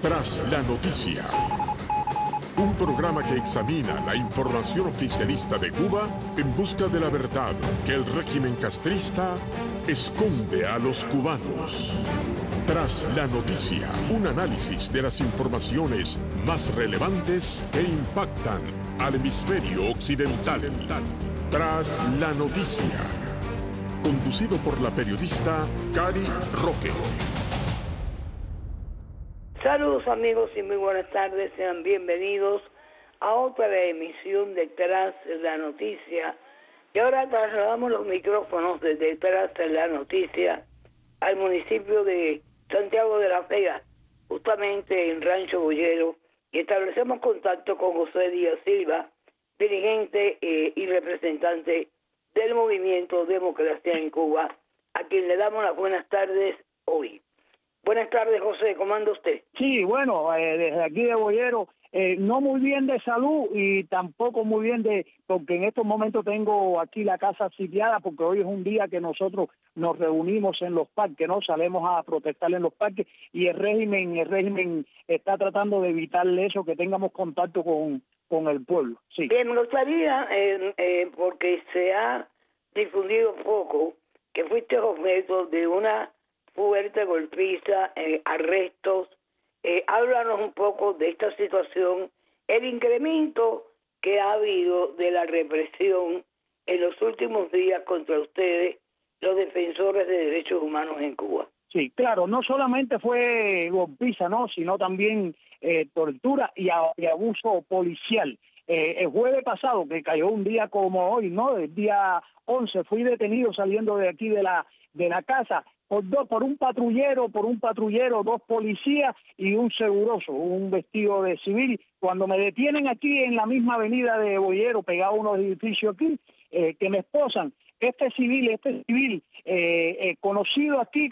Tras la noticia, un programa que examina la información oficialista de Cuba en busca de la verdad que el régimen castrista esconde a los cubanos. Tras la noticia, un análisis de las informaciones más relevantes que impactan al hemisferio occidental. Tras la noticia, conducido por la periodista Cari Roque. Saludos amigos y muy buenas tardes, sean bienvenidos a otra emisión de Tras la Noticia. Y ahora trasladamos los micrófonos desde Tras la Noticia al municipio de Santiago de la Vega, justamente en Rancho Boyero, y establecemos contacto con José Díaz Silva, dirigente y representante del Movimiento Democracia en Cuba, a quien le damos las buenas tardes hoy. Buenas tardes, José, ¿cómo anda usted? Sí, bueno, desde aquí de Boyero, no muy bien de salud y tampoco muy bien porque en estos momentos tengo aquí la casa sitiada, porque hoy es un día que nosotros nos reunimos en los parques, ¿no? Salimos a protestar en los parques y el régimen está tratando de evitarle eso, que tengamos contacto con el pueblo. Sí. Bien, me gustaría, porque se ha difundido poco, que fuiste objeto de una fuerte golpiza, arrestos. Háblanos un poco de esta situación, el incremento que ha habido de la represión en los últimos días contra ustedes, los defensores de derechos humanos en Cuba. Sí, claro, no solamente fue golpiza, ¿no?, sino también tortura y abuso policial. El jueves pasado, que cayó un día como hoy, ¿no?, el día 11, fui detenido saliendo de aquí de la casa por un patrullero, dos policías y un seguroso, un vestido de civil. Cuando me detienen aquí en la misma avenida de Boyero, pegado a unos edificios aquí, que me esposan, este civil, conocido aquí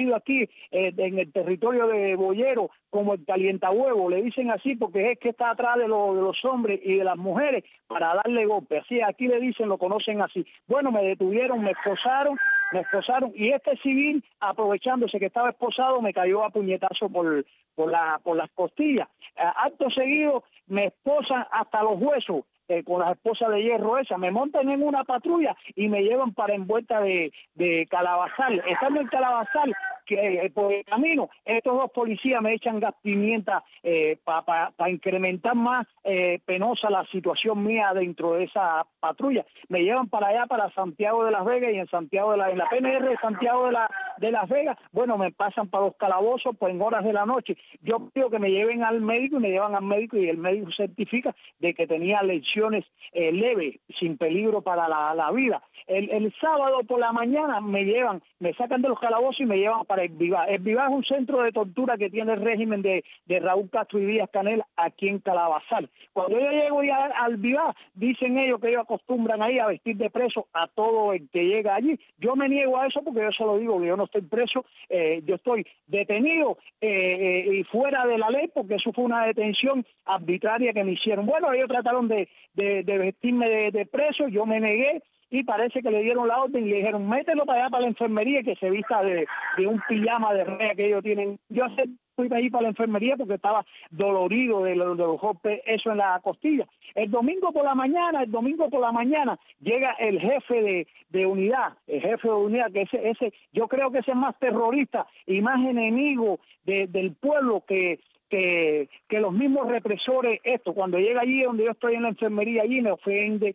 en el territorio de Boyero como el calientahuevo, le dicen así porque es que está atrás de los hombres y de las mujeres para darle golpe. Así, aquí le dicen, lo conocen así. Bueno, me detuvieron, me esposaron y este civil, aprovechándose que estaba esposado, me cayó a puñetazo por las costillas. Acto seguido me esposan hasta los huesos. Con las esposas de hierro esas, me montan en una patrulla y me llevan para Envuelta de Calabazal. Estando en Calabazal, que por el camino, estos dos policías me echan gas pimienta para incrementar más penosa la situación mía dentro de esa patrulla. Me llevan para allá, para Santiago de las Vegas, y en la PNR de Santiago de las Vegas, bueno, me pasan para los calabozos pues en horas de la noche. Yo pido que me lleven al médico y me llevan al médico y el médico certifica de que tenía lesiones leves, sin peligro para la vida. El sábado por la mañana me sacan de los calabozos y me llevan para El Vivar. El Vivar es un centro de tortura que tiene el régimen de Raúl Castro y Díaz Canel aquí en Calabazal. Cuando yo llego ya al Vivar, dicen ellos que ellos acostumbran ahí a vestir de preso a todo el que llega allí. Yo me niego a eso porque yo solo digo que yo no estoy preso, yo estoy detenido y fuera de la ley, porque eso fue una detención arbitraria que me hicieron. Bueno, ellos trataron de vestirme de preso, yo me negué, y parece que le dieron la orden y le dijeron, mételo para allá para la enfermería, que se vista de un pijama de rey que ellos tienen. Yo fui ahí para la enfermería porque estaba dolorido de los golpes, eso en la costilla. El domingo por la mañana llega el jefe de unidad, que ese yo creo que ese es más terrorista y más enemigo del pueblo que los mismos represores. Cuando llega allí donde yo estoy en la enfermería, allí me ofende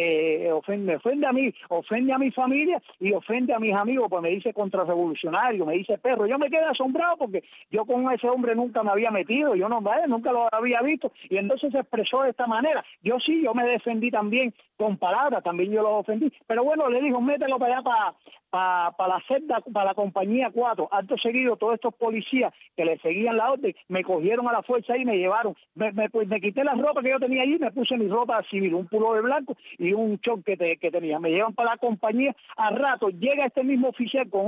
a mí, ofende a mi familia y ofende a mis amigos, pues me dice contrarrevolucionario, me dice perro. Yo me quedé asombrado porque yo con ese hombre nunca me había metido, nunca lo había visto, y entonces se expresó de esta manera. Yo me defendí también con palabras, también yo lo ofendí, pero bueno, le dijo, mételo para allá para la celda, para la compañía 4. Acto seguido, todos estos policías que le seguían la orden me cogieron a la fuerza y me llevaron. Me quité la ropa que yo tenía allí, me puse mi ropa civil, un pullover blanco y un short que tenía. Me llevan para la compañía. Al rato llega este mismo oficial con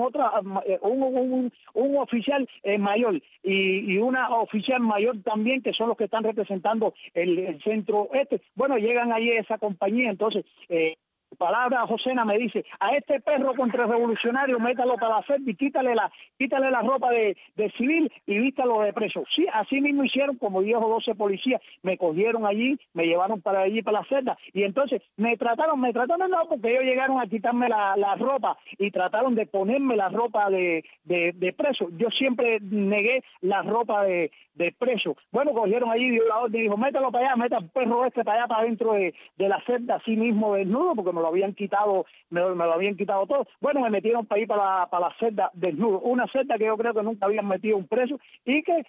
un oficial mayor y una oficial mayor también, que son los que están representando el centro este. Bueno, llegan allí esa compañía, entonces palabra Josena me dice, a este perro contrarrevolucionario métalo para la celda y quítale la ropa de civil y vístalo de preso. Sí, así mismo hicieron, como 10 o 12 policías, me cogieron allí, me llevaron para allí, para la celda, y entonces me trataron no, porque ellos llegaron a quitarme la ropa y trataron de ponerme la ropa de preso. Yo siempre negué la ropa de preso. Bueno, cogieron allí, dio la orden y dijo, métalo para allá, meta el perro este para allá, para dentro de la celda, así mismo desnudo, porque me lo habían quitado todo. Bueno, me metieron para ir para la celda desnudo, una celda que yo creo que nunca habían metido un preso, y que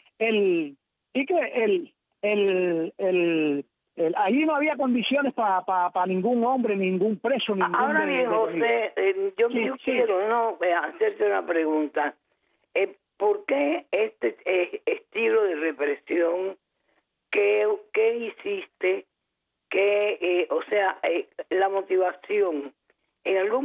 allí no había condiciones para ningún hombre, ningún preso, ningún... Ahora bien, José, yo quiero hacerte una pregunta. ¿Por qué este estilo de represión? ¿Qué hiciste? La motivación. En algún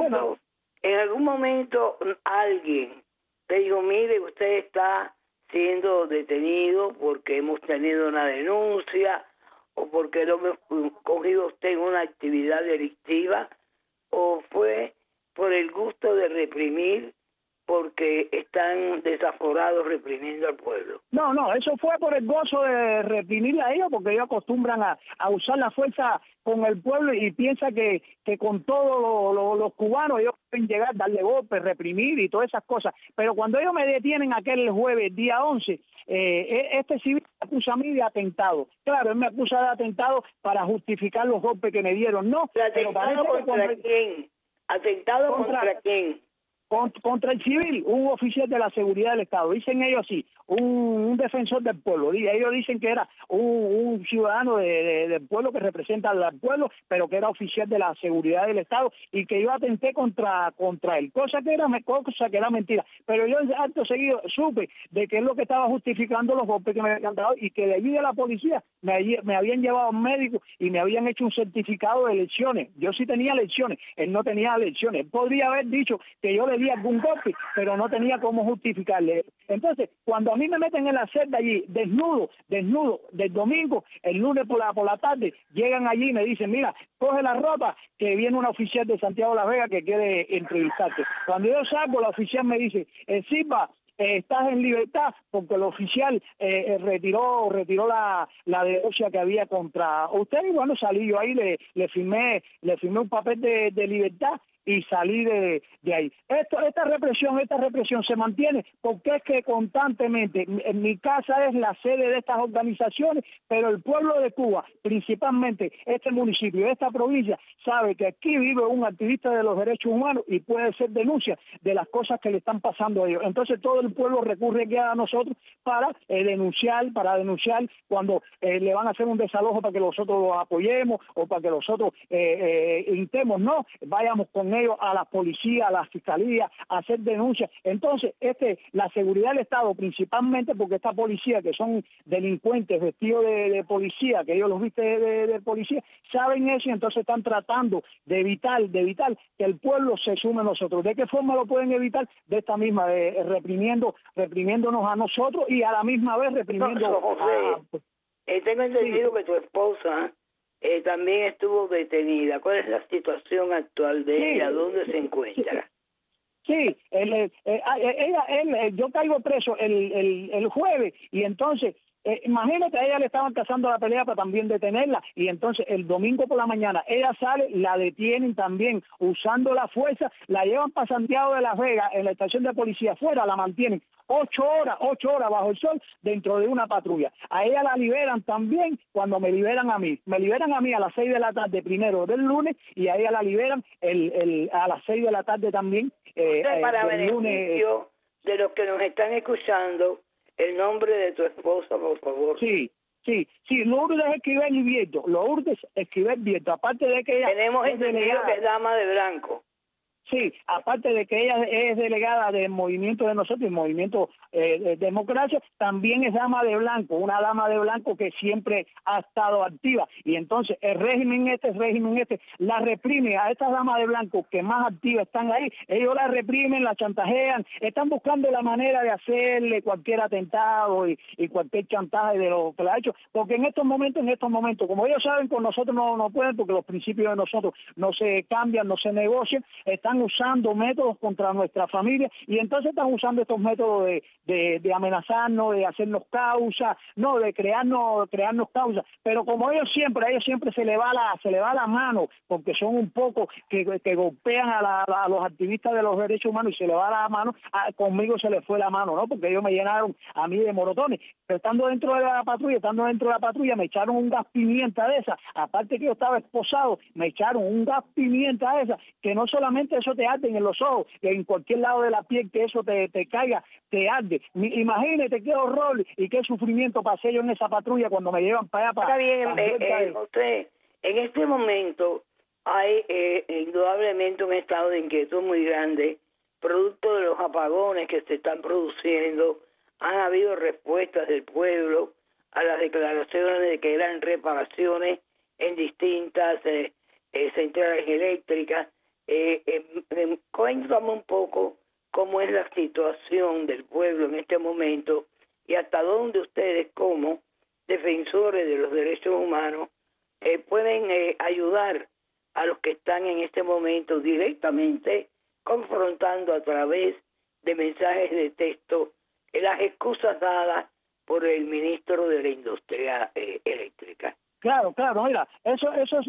momento alguien te dijo, mire, usted está siendo detenido porque hemos tenido una denuncia, o porque lo hemos cogido usted en una actividad delictiva, o fue por el gusto de reprimir, porque están desaforados reprimiendo al pueblo? No, eso fue por el gozo de reprimir a ellos, porque ellos acostumbran a usar la fuerza con el pueblo y piensa que con todos los cubanos ellos pueden llegar, darle golpes, reprimir y todas esas cosas. Pero cuando ellos me detienen aquel jueves, día 11, este civil me acusa a mí de atentado. Claro, él me acusa de atentado para justificar los golpes que me dieron. No, pero ¿atentado contra quién? ¿Atentado contra quién? Contra el civil, un oficial de la seguridad del Estado. Dicen ellos así, un defensor del pueblo. Ellos dicen que era un ciudadano del pueblo que representa al pueblo, pero que era oficial de la seguridad del Estado y que yo atenté contra él, cosa que era mentira. Pero yo acto seguido supe de que es lo que estaba justificando los golpes que me habían dado, y que de allí de la policía me habían llevado a un médico y me habían hecho un certificado de lesiones. Yo sí tenía lesiones, él no tenía lesiones. Él podría haber dicho que yo le di algún golpe, pero no tenía cómo justificarle. Entonces, cuando a mí me meten en la celda allí, desnudo, del domingo, el lunes por la tarde, llegan allí y me dicen, mira, coge la ropa, que viene una oficial de Santiago de la Vega que quiere entrevistarte. Cuando yo salgo, la oficial me dice, Silva, estás en libertad, porque el oficial retiró la denuncia que había contra usted. Y bueno, salí yo ahí, le firmé un papel de libertad y salí de ahí. Esta represión se mantiene porque es que constantemente, en mi casa es la sede de estas organizaciones, pero el pueblo de Cuba, principalmente este municipio, esta provincia, sabe que aquí vive un activista de los derechos humanos y puede ser denuncia de las cosas que le están pasando a ellos. Entonces todo el pueblo recurre aquí a nosotros para denunciar cuando le van a hacer un desalojo, para que nosotros los apoyemos o para que nosotros intentemos, no, vayamos con ellos a la policía, a la fiscalía, a hacer denuncias. Entonces, la seguridad del Estado, principalmente porque esta policía, que son delincuentes vestidos de policía, que ellos los visten de policía, saben eso, y entonces están tratando de evitar que el pueblo se sume a nosotros. ¿De qué forma lo pueden evitar? De esta misma, reprimiéndonos a nosotros y a la misma vez reprimiendo tengo entendido que tu esposa también estuvo detenida. ¿Cuál es la situación actual de ella? ¿Dónde se encuentra? Sí, yo caigo preso el jueves, y entonces imagínate, a ella le estaban cazando la pelea para también detenerla, y entonces el domingo por la mañana ella sale, la detienen también usando la fuerza, la llevan para Santiago de la Vega, en la estación de policía afuera, la mantienen 8 horas bajo el sol dentro de una patrulla. A ella la liberan también cuando me liberan a mí a las 6 de la tarde primero del lunes, y a ella la liberan a las 6 de la tarde también para del beneficio de los que nos están escuchando, el nombre de tu esposa, por favor. Sí, Lourdes Esquivel Vieto, aparte de que ella... Tenemos entendido que es dama de blanco. Sí, aparte de que ella es delegada del movimiento de nosotros, el movimiento de democracia, también es dama de blanco, una dama de blanco que siempre ha estado activa. Y entonces el régimen este, la reprime a estas damas de blanco que más activas están ahí. Ellos la reprimen, la chantajean, están buscando la manera de hacerle cualquier atentado y cualquier chantaje de lo que le ha hecho. Porque en estos momentos, como ellos saben, con nosotros no pueden, porque los principios de nosotros no se cambian, no se negocian, están usando métodos contra nuestra familia y entonces están usando estos métodos de amenazarnos, de hacernos causa, no, de crearnos causa. Pero como a ellos siempre se le va la mano, porque son un poco que golpean a los activistas de los derechos humanos y se le va la mano, conmigo se le fue la mano, ¿no? Porque ellos me llenaron a mí de morotones. Pero estando dentro de la patrulla, me echaron un gas pimienta de esa, aparte que yo estaba esposado, me echaron un gas pimienta de esa, que no solamente eso te arde en los ojos, que en cualquier lado de la piel que eso te caiga, te arde. Imagínate qué horror y qué sufrimiento pasé yo en esa patrulla cuando me llevan para allá. Está bien, José, en este momento hay indudablemente un estado de inquietud muy grande, producto de los apagones que se están produciendo. Han habido respuestas del pueblo a las declaraciones de que eran reparaciones en distintas centrales eléctricas. Cuéntame un poco cómo es la situación del pueblo en este momento y hasta dónde ustedes, como defensores de los derechos humanos, pueden ayudar a los que están en este momento directamente confrontando a través de mensajes de texto las excusas dadas por el ministro de la Industria Eléctrica. Claro, mira, eso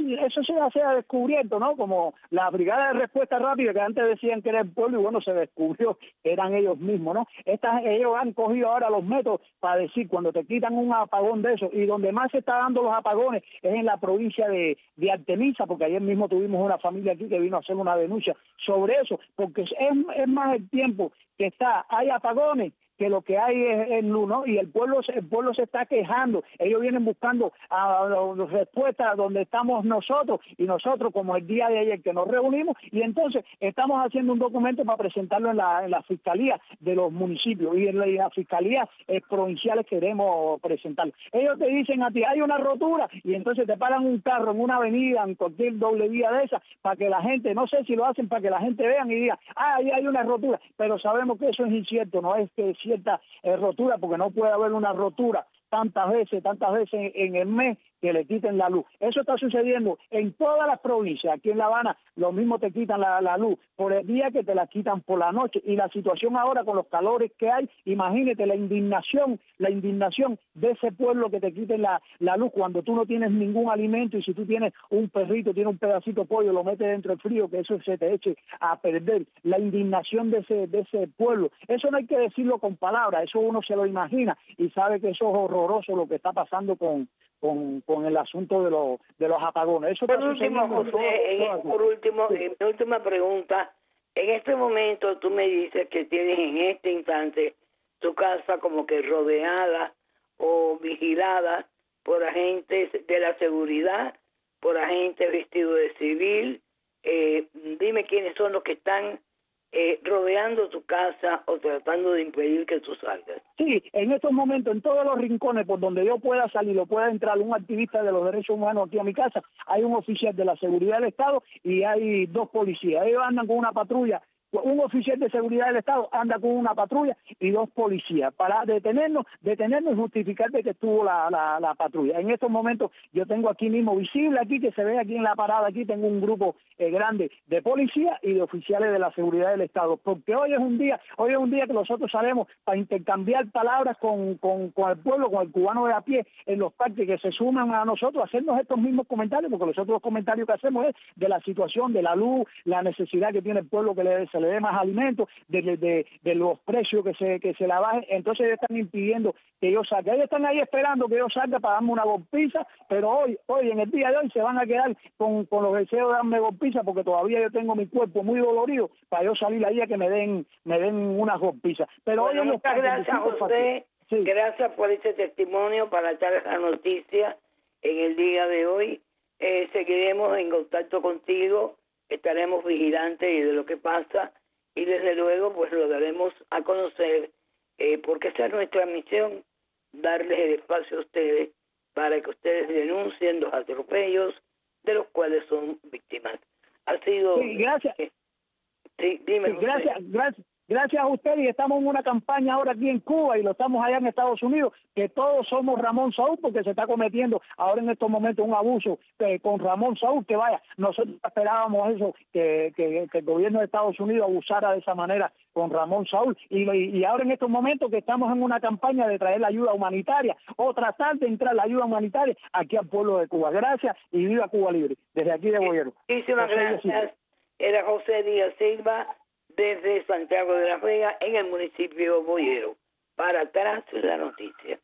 se ha descubierto, ¿no? Como la brigada de respuesta rápida que antes decían que era el pueblo y bueno, se descubrió que eran ellos mismos, ¿no? Ellos han cogido ahora los métodos para decir cuando te quitan un apagón de eso y donde más se está dando los apagones es en la provincia de Artemisa, porque ayer mismo tuvimos una familia aquí que vino a hacer una denuncia sobre eso, porque es más el tiempo que hay apagones que lo que hay es luz, ¿no? Y el pueblo se está quejando. Ellos vienen buscando respuestas donde estamos nosotros, y nosotros, como el día de ayer que nos reunimos, y entonces estamos haciendo un documento para presentarlo en la fiscalía de los municipios, y en la fiscalía provinciales queremos presentarlo. Ellos te dicen a ti, hay una rotura, y entonces te paran un carro en una avenida, en cualquier doble vía de esa, para que la gente, no sé si lo hacen para que la gente vean y diga, ahí hay una rotura, pero sabemos que eso es incierto, no es que cierta rotura, porque no puede haber una rotura tantas veces en el mes que le quiten la luz. Eso está sucediendo en todas las provincias. Aquí en La Habana lo mismo, te quitan la luz por el día que te la quitan por la noche. Y la situación ahora con los calores que hay, imagínate la indignación de ese pueblo que te quiten la luz cuando tú no tienes ningún alimento, y si tú tienes un perrito, tienes un pedacito de pollo, lo metes dentro del frío, que eso se te eche a perder. La indignación de ese pueblo. Eso no hay que decirlo con palabras, eso uno se lo imagina y sabe que eso es horroroso lo que está pasando con el asunto de los apagones. Eso por último, José, mi última pregunta. En este momento tú me dices que tienes en este instante tu casa como que rodeada o vigilada por agentes de la seguridad, por agentes vestidos de civil. Dime quiénes son los que están rodeando tu casa o tratando de impedir que tú salgas. Sí, en estos momentos, en todos los rincones por donde yo pueda salir o pueda entrar un activista de los derechos humanos aquí a mi casa, hay un oficial de la seguridad del Estado y hay 2 policías. Ellos andan con una patrulla. Un oficial de seguridad del Estado anda con una patrulla y 2 policías para detenernos y justificar de que estuvo la patrulla. En estos momentos yo tengo aquí mismo, visible aquí, que se ve aquí en la parada, aquí tengo un grupo grande de policías y de oficiales de la seguridad del Estado, porque hoy es un día que nosotros salimos para intercambiar palabras con el pueblo, con el cubano de a pie en los parques, que se suman a nosotros a hacernos estos mismos comentarios, porque nosotros los comentarios que hacemos es de la situación de la luz, la necesidad que tiene el pueblo que se le dé más alimentos, de los precios que se la bajen. Entonces ellos están impidiendo que yo salga. Ellos están ahí esperando que yo salga para darme una golpiza, pero hoy en el día de hoy se van a quedar con los deseos de darme golpiza, porque todavía yo tengo mi cuerpo muy dolorido para yo salir ahí a que me den unas golpizas. Pero bueno, hoy muchas gracias, José. Sí. Gracias por ese testimonio para echar la noticia en el día de hoy. Seguiremos en contacto contigo estaremos vigilantes de lo que pasa y desde luego pues lo daremos a conocer porque esa es nuestra misión, darles el espacio a ustedes para que ustedes denuncien los atropellos de los cuales son víctimas. Ha sido... Sí, gracias. Sí, dime. Sí, gracias a usted, y estamos en una campaña ahora aquí en Cuba y lo estamos allá en Estados Unidos, que todos somos Ramón Saúl, porque se está cometiendo ahora en estos momentos un abuso con Ramón Saúl, que vaya, nosotros esperábamos eso, que el gobierno de Estados Unidos abusara de esa manera con Ramón Saúl, y ahora en estos momentos que estamos en una campaña de traer la ayuda humanitaria, o tratar de entrar la ayuda humanitaria aquí al pueblo de Cuba. Gracias y viva Cuba Libre, desde aquí de Boyero. Muchísimas gracias. Era José Díaz Silva, desde Santiago de la Vega, en el municipio Boyero, para Atrás de la Noticia.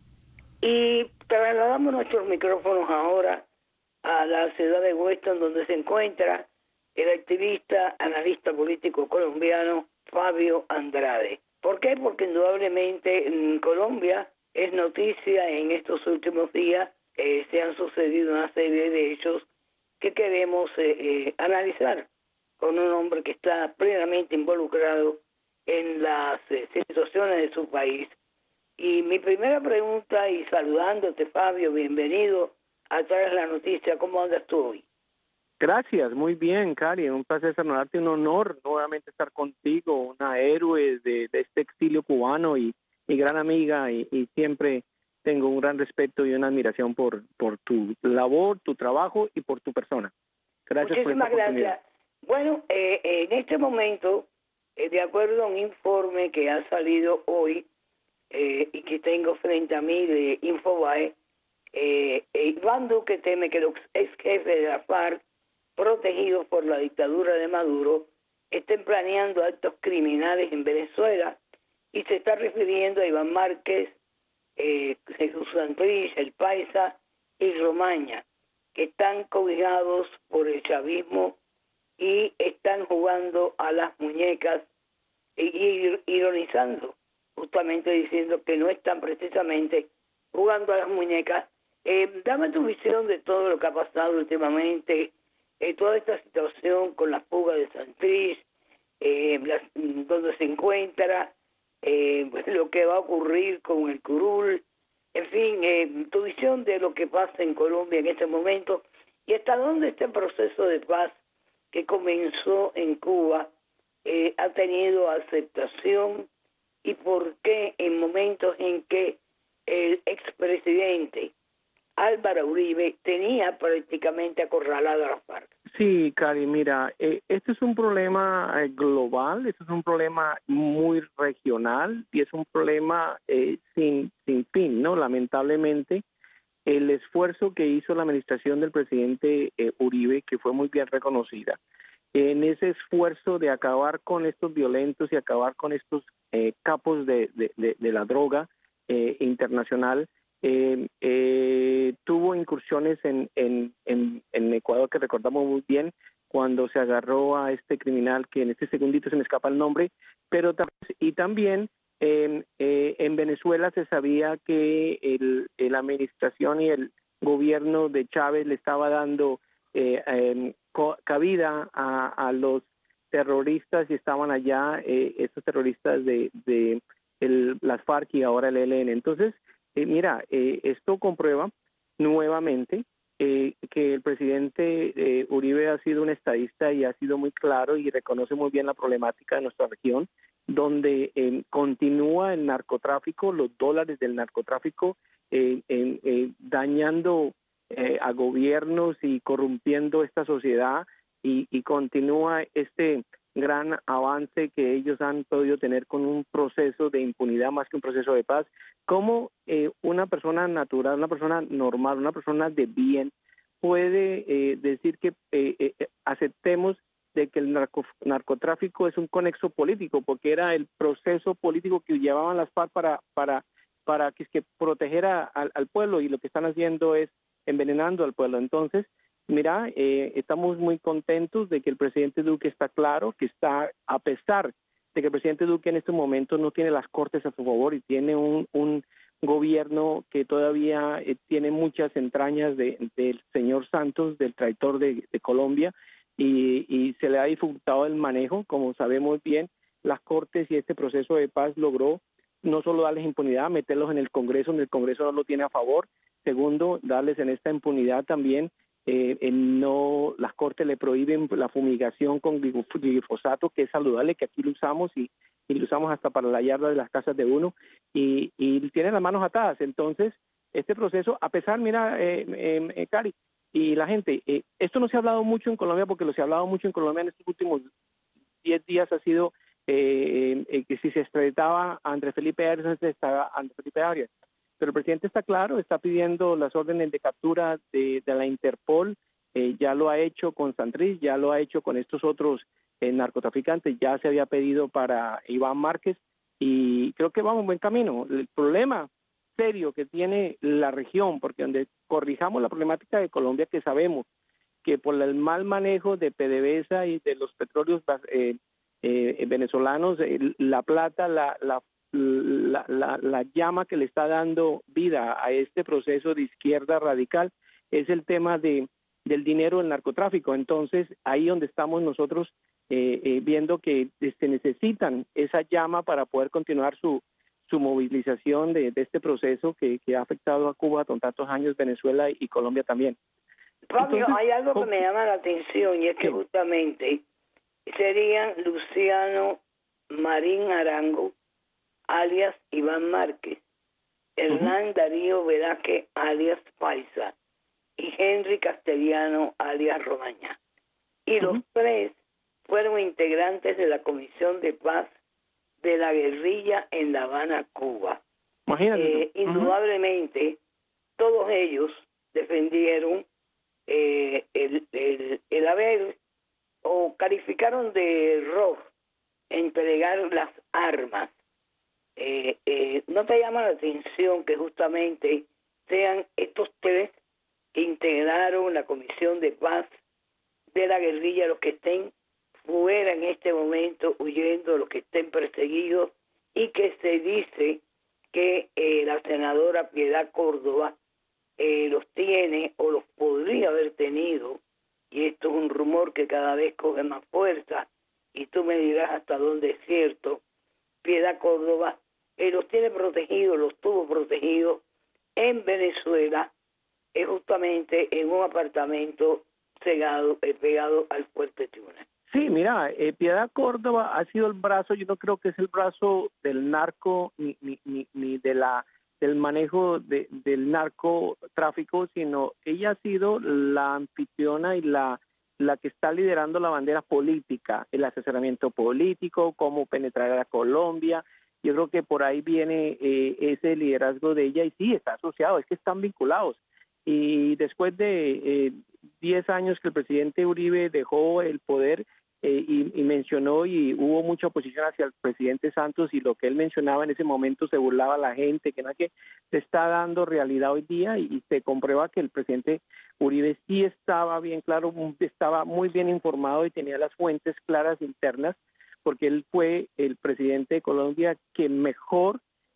Y trasladamos nuestros micrófonos ahora a la ciudad de Weston, donde se encuentra el activista, analista político colombiano Fabio Andrade. ¿Por qué? Porque indudablemente en Colombia es noticia en estos últimos días, se han sucedido una serie de hechos que queremos analizar con un hombre que está plenamente involucrado en las situaciones de su país. Y mi primera pregunta, y saludándote, Fabio, bienvenido a Tras de la Noticia, ¿cómo andas tú hoy? Gracias, muy bien, Cari, un placer saludarte, un honor nuevamente estar contigo, una héroe de este exilio cubano y gran amiga, y siempre tengo un gran respeto y una admiración por tu labor, tu trabajo y por tu persona. Gracias. Muchísimas por esta oportunidad. Gracias. Bueno, en este momento, de acuerdo a un informe que ha salido hoy y que tengo frente a mí de Infobae, Iván Duque teme que los ex jefes de la FARC, protegidos por la dictadura de Maduro, estén planeando actos criminales en Venezuela, y se está refiriendo a Iván Márquez, Jesús Santrich, El Paisa y Romaña, que están cobijados por el chavismo y están jugando a las muñecas y ironizando, justamente diciendo que no están precisamente jugando a las muñecas. Dame tu visión de todo lo que ha pasado últimamente, toda esta situación con la fuga de Santrich, donde se encuentra, lo que va a ocurrir con el curul, en fin, tu visión de lo que pasa en Colombia en este momento y hasta dónde este proceso de paz que comenzó en Cuba ha tenido aceptación, y por qué en momentos en que el expresidente Álvaro Uribe tenía prácticamente acorralado a la FARC. Sí, Cari, mira, este es un problema global, este es un problema muy regional y es un problema sin fin, ¿no? Lamentablemente, el esfuerzo que hizo la administración del presidente Uribe, que fue muy bien reconocida, en ese esfuerzo de acabar con estos violentos y acabar con estos capos de la droga internacional, tuvo incursiones en Ecuador, que recordamos muy bien, cuando se agarró a este criminal, que en este segundito se me escapa el nombre, pero también en Venezuela se sabía que la administración y el gobierno de Chávez le estaba dando cabida a los terroristas, y estaban allá estos terroristas de las FARC y ahora el ELN. Entonces, mira, esto comprueba nuevamente que el presidente Uribe ha sido un estadista y ha sido muy claro y reconoce muy bien la problemática de nuestra región, donde continúa el narcotráfico, los dólares del narcotráfico, dañando a gobiernos y corrompiendo esta sociedad, y continúa este gran avance que ellos han podido tener con un proceso de impunidad más que un proceso de paz. ¿Cómo una persona natural, una persona normal, una persona de bien puede decir que aceptemos de que el narcotráfico es un conexo político, porque era el proceso político que llevaban las FARC para que proteger al pueblo, y lo que están haciendo es envenenando al pueblo? Entonces, mira, estamos muy contentos de que el presidente Duque está claro, que está, a pesar de que el presidente Duque en este momento no tiene las cortes a su favor y tiene un gobierno que todavía tiene muchas entrañas del señor Santos, del traitor de Colombia, y se le ha dificultado el manejo. Como sabemos bien, las Cortes y este proceso de paz logró no solo darles impunidad, meterlos en el Congreso no lo tiene a favor. Segundo, darles en esta impunidad también, las Cortes le prohíben la fumigación con glifosato, que es saludable, que aquí lo usamos y lo usamos hasta para la yarda de las casas de uno, y tienen las manos atadas. Entonces, este proceso, a pesar, mira, Cari, y la gente, esto no se ha hablado mucho en Colombia, porque lo se ha hablado mucho en Colombia en estos últimos 10 días ha sido que si se extraditaba a Andrés Felipe Arias, pero el presidente está claro, está pidiendo las órdenes de captura de la Interpol, ya lo ha hecho con Santrich, ya lo ha hecho con estos otros narcotraficantes, ya se había pedido para Iván Márquez, y creo que vamos en buen camino. El problema serio que tiene la región, porque donde corrijamos la problemática de Colombia, que sabemos que por el mal manejo de PDVSA y de los petróleos venezolanos, la plata, la llama que le está dando vida a este proceso de izquierda radical es el tema del dinero del narcotráfico. Entonces, ahí donde estamos nosotros viendo que se necesitan esa llama para poder continuar su movilización de este proceso que ha afectado a Cuba con tantos años, Venezuela y Colombia también. Fabio, Entonces, hay algo que me llama la atención, y es que justamente serían Luciano Marín Arango, alias Iván Márquez, Hernán Darío Velázquez, alias Paisa, y Henry Castellano, alias Romaña. Y los tres fueron integrantes de la Comisión de Paz de la guerrilla en La Habana, Cuba. Imagínate. Indudablemente, todos ellos defendieron el haber o calificaron de error entregar las armas. ¿No te llama la atención que justamente sean estos tres que integraron la Comisión de Paz de la guerrilla los que estén fuera en este momento, huyendo, los que estén perseguidos, y que se dice que la senadora Piedad Córdoba los tiene o los podría haber tenido, y esto es un rumor que cada vez coge más fuerza, y tú me dirás hasta dónde es cierto. Piedad Córdoba los tiene protegidos, los tuvo protegidos en Venezuela, justamente en un apartamento pegado al Fuerte Tiuna. Sí, mira, Piedad Córdoba ha sido el brazo, yo no creo que es el brazo del narco ni del manejo del narcotráfico, sino ella ha sido la anfitriona y la que está liderando la bandera política, el asesoramiento político, cómo penetrar a Colombia. Yo creo que por ahí viene ese liderazgo de ella, y sí, está asociado, es que están vinculados. Y después de 10 años que el presidente Uribe dejó el poder, y mencionó, y hubo mucha oposición hacia el presidente Santos, y lo que él mencionaba en ese momento se burlaba a la gente, que no, que se está dando realidad hoy día, y se comprueba que el presidente Uribe sí estaba bien claro, estaba muy bien informado y tenía las fuentes claras internas, porque él fue el presidente de Colombia que mejor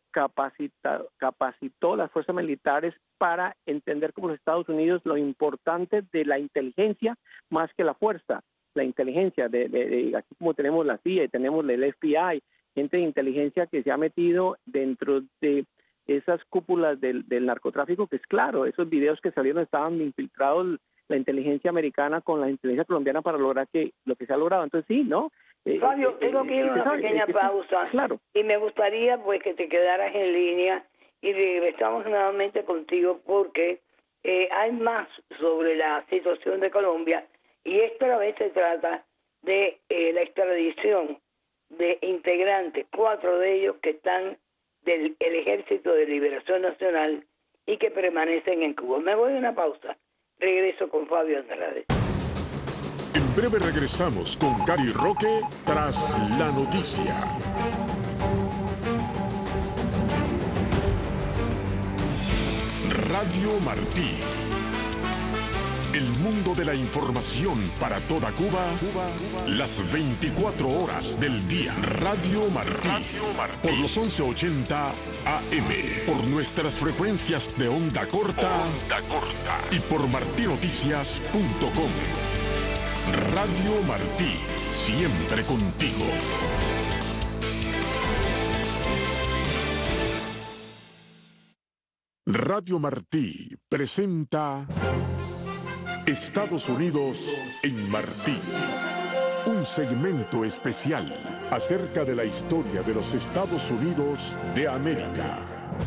capacitó las fuerzas militares para entender como los Estados Unidos lo importante de la inteligencia más que la fuerza. La inteligencia, aquí como tenemos la CIA y tenemos el FBI, gente de inteligencia que se ha metido dentro de esas cúpulas del narcotráfico, que es claro, esos videos que salieron estaban infiltrados la inteligencia americana con la inteligencia colombiana para lograr lo que se ha logrado. Entonces sí, ¿no? Fabio, tengo que ir a una pequeña pausa, claro. Y me gustaría pues que te quedaras en línea y regresamos nuevamente contigo, porque hay más sobre la situación de Colombia, y esta vez se trata de la extradición de integrantes, 4 de ellos que están del Ejército de Liberación Nacional y que permanecen en Cuba. Me voy a una pausa, regreso con Fabio Andrade. En breve regresamos con Cari Roque tras la noticia. Radio Martí. El mundo de la información para toda Cuba, las 24 horas del día. Radio Martí. Por los 1180 AM. Por nuestras frecuencias de onda corta. Y por martinoticias.com. Radio Martí, siempre contigo. Radio Martí presenta Estados Unidos en Martí. Un segmento especial acerca de la historia de los Estados Unidos de América.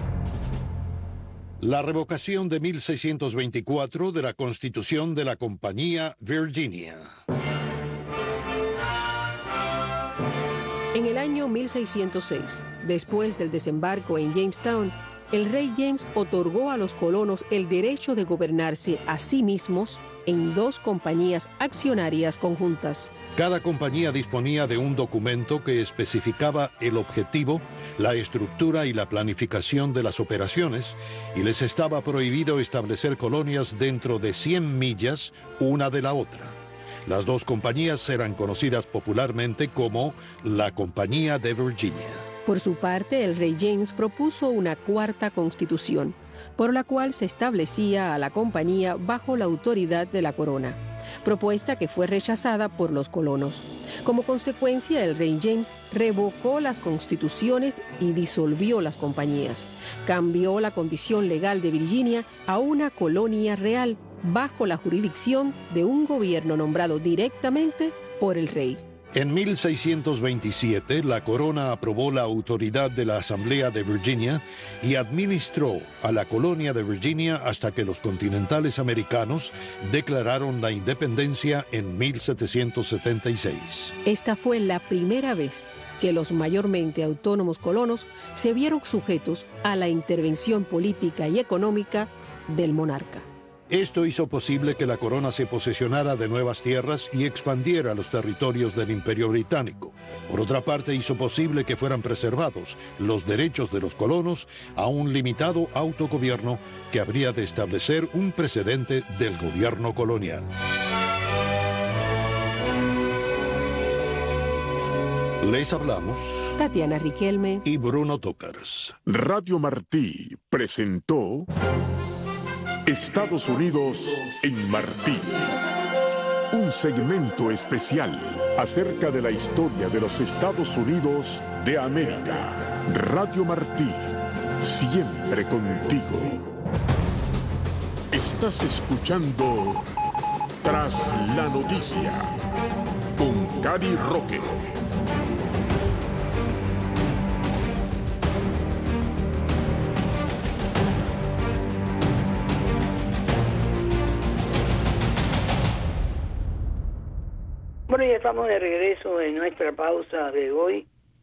La revocación de 1624 de la Constitución de la Compañía Virginia. En el año 1606, después del desembarco en Jamestown, el rey James otorgó a los colonos el derecho de gobernarse a sí mismos en 2 compañías accionarias conjuntas. Cada compañía disponía de un documento que especificaba el objetivo, la estructura y la planificación de las operaciones, y les estaba prohibido establecer colonias dentro de 100 millas una de la otra. Las 2 compañías eran conocidas popularmente como la Compañía de Virginia. Por su parte, el rey James propuso una 4ª constitución, por la cual se establecía a la compañía bajo la autoridad de la corona, propuesta que fue rechazada por los colonos. Como consecuencia, el rey James revocó las constituciones y disolvió las compañías. Cambió la condición legal de Virginia a una colonia real bajo la jurisdicción de un gobierno nombrado directamente por el rey. En 1627, la corona aprobó la autoridad de la Asamblea de Virginia y administró a la colonia de Virginia hasta que los continentales americanos declararon la independencia en 1776. Esta fue la primera vez que los mayormente autónomos colonos se vieron sujetos a la intervención política y económica del monarca. Esto hizo posible que la corona se posesionara de nuevas tierras y expandiera los territorios del Imperio Británico. Por otra parte, hizo posible que fueran preservados los derechos de los colonos a un limitado autogobierno que habría de establecer un precedente del gobierno colonial. Les hablamos Tatiana Riquelme y Bruno Tócars. Radio Martí presentó Estados Unidos en Martí. Un segmento especial acerca de la historia de los Estados Unidos de América. Radio Martí, siempre contigo. Estás escuchando Tras la Noticia con Cari Roque. Bueno, ya estamos de regreso en nuestra pausa de hoy,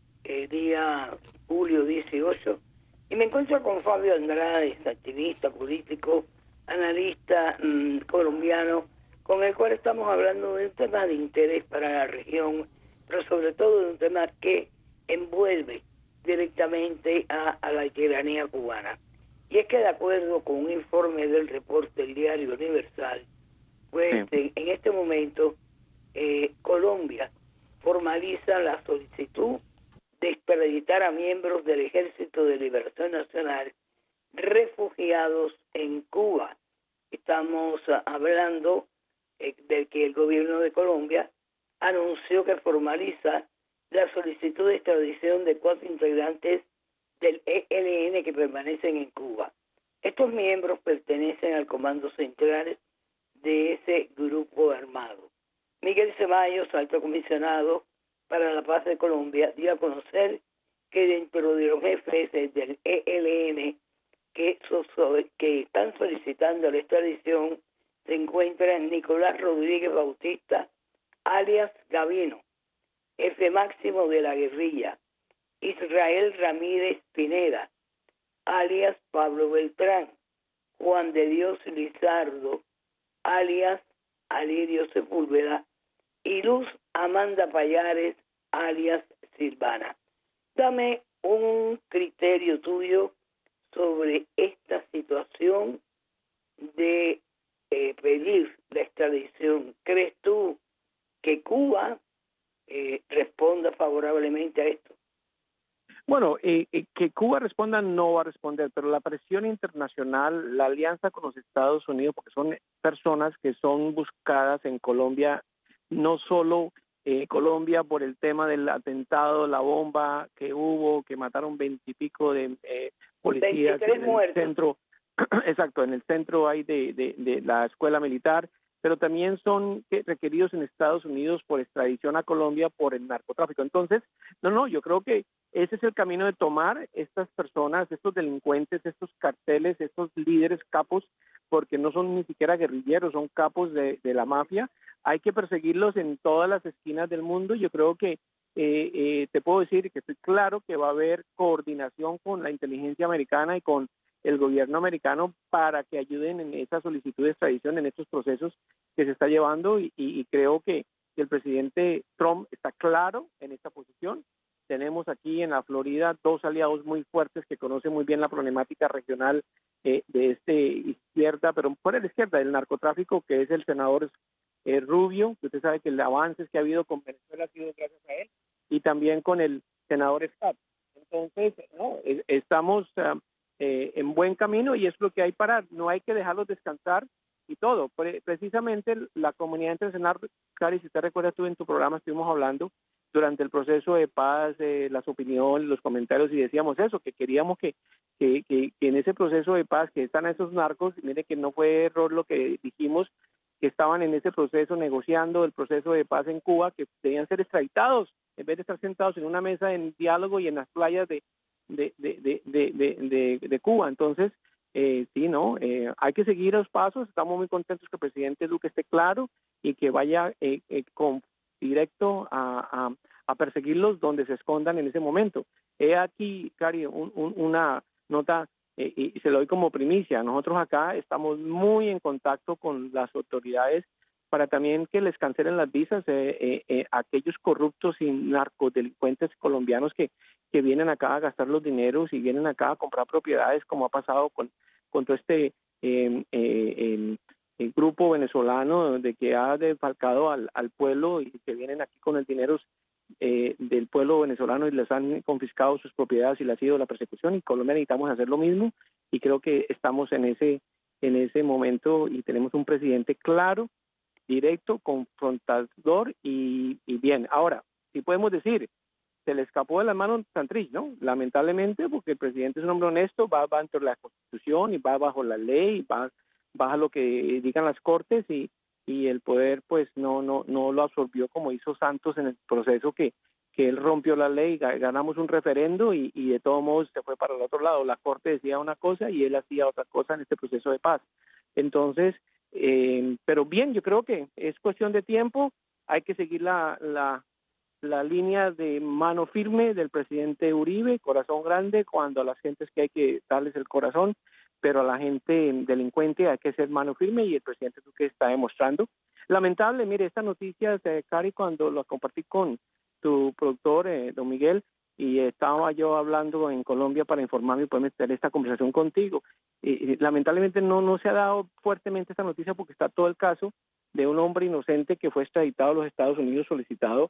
día julio 18, y me encuentro con Fabio Andrade, activista, político, analista colombiano, con el cual estamos hablando de un tema de interés para la región, pero sobre todo de un tema que envuelve directamente a la tiranía cubana. Y es que de acuerdo con un informe del reporte del diario Universal, pues en este momento Colombia formaliza la solicitud de extraditar a miembros del Ejército de Liberación Nacional refugiados en Cuba. Estamos hablando de que el gobierno de Colombia anunció que formaliza la solicitud de extradición de 4 integrantes del ELN que permanecen en Cuba. Estos miembros pertenecen al Comando Central de ese grupo armado. Miguel Ceballos, alto comisionado para la paz de Colombia, dio a conocer que dentro de los jefes del ELN que están solicitando la extradición se encuentran Nicolás Rodríguez Bautista, alias Gavino, jefe máximo de la guerrilla, Israel Ramírez Pineda, alias Pablo Beltrán, Juan de Dios Lizardo, alias Alirio Sepúlveda, y Luz Amanda Payares, alias Silvana. Dame un criterio tuyo sobre esta situación de pedir la extradición. ¿Crees tú que Cuba responda favorablemente a esto? Bueno, que Cuba responda no va a responder, pero la presión internacional, la alianza con los Estados Unidos, porque son personas que son buscadas en Colombia no solo Colombia por el tema del atentado, la bomba que hubo, que mataron 20 y pico de policías en el centro, exacto, en el centro hay de la escuela militar, pero también son requeridos en Estados Unidos por extradición a Colombia por el narcotráfico. Entonces, yo creo que ese es el camino de tomar estas personas, estos delincuentes, estos carteles, estos líderes capos, porque no son ni siquiera guerrilleros, son capos de la mafia. Hay que perseguirlos en todas las esquinas del mundo. Yo creo que te puedo decir que estoy claro que va a haber coordinación con la inteligencia americana y con el gobierno americano para que ayuden en esa solicitud de extradición, en estos procesos que se está llevando, y creo que el presidente Trump está claro en esta posición. Tenemos aquí en la Florida 2 aliados muy fuertes que conocen muy bien la problemática regional de izquierda, pero por la izquierda del narcotráfico, que es el senador Rubio, que usted sabe que el avance que ha habido con Venezuela ha sido gracias a él, y también con el senador Scott. Entonces, estamos en buen camino y es lo que hay para, no hay que dejarlos descansar y todo. Precisamente la comunidad internacional, Cari, si usted recuerda, tú en tu programa estuvimos hablando durante el proceso de paz, las opiniones, los comentarios, y decíamos eso, que queríamos que en ese proceso de paz que están esos narcos, mire que no fue error lo que dijimos, que estaban en ese proceso negociando el proceso de paz en Cuba, que debían ser extraditados en vez de estar sentados en una mesa en diálogo y en las playas de Cuba. Entonces, hay que seguir los pasos. Estamos muy contentos que el presidente Duque esté claro y que vaya con directo a perseguirlos donde se escondan en ese momento. He aquí, Cari, una nota, y se lo doy como primicia. Nosotros acá estamos muy en contacto con las autoridades para también que les cancelen las visas a aquellos corruptos y narcodelincuentes colombianos que vienen acá a gastar los dineros y vienen acá a comprar propiedades, como ha pasado con todo este el grupo venezolano de que ha defalcado al pueblo y que vienen aquí con el dinero del pueblo venezolano y les han confiscado sus propiedades y le ha sido la persecución. Y Colombia necesitamos hacer lo mismo, y creo que estamos en ese momento y tenemos un presidente claro, directo, confrontador y bien. Ahora, sí podemos decir, se le escapó de las manos Santrich, ¿no? Lamentablemente, porque el presidente es un hombre honesto, va entre la Constitución y va bajo la ley, va bajo lo que digan las cortes, y el poder pues no lo absorbió como hizo Santos en el proceso que él rompió la ley, ganamos un referendo y de todos modos se fue para el otro lado. La corte decía una cosa y él hacía otra cosa en este proceso de paz. Entonces, pero bien, yo creo que es cuestión de tiempo. Hay que seguir la línea de mano firme del presidente Uribe, corazón grande, cuando a las gentes que hay que darles el corazón, pero a la gente delincuente hay que ser mano firme, y el presidente Duque está demostrando. Lamentable, mire, esta noticia, Cari, cuando la compartí con tu productor, don Miguel, y estaba yo hablando en Colombia para informarme y poder tener esta conversación contigo. Lamentablemente no se ha dado fuertemente esta noticia porque está todo el caso de un hombre inocente que fue extraditado a los Estados Unidos, solicitado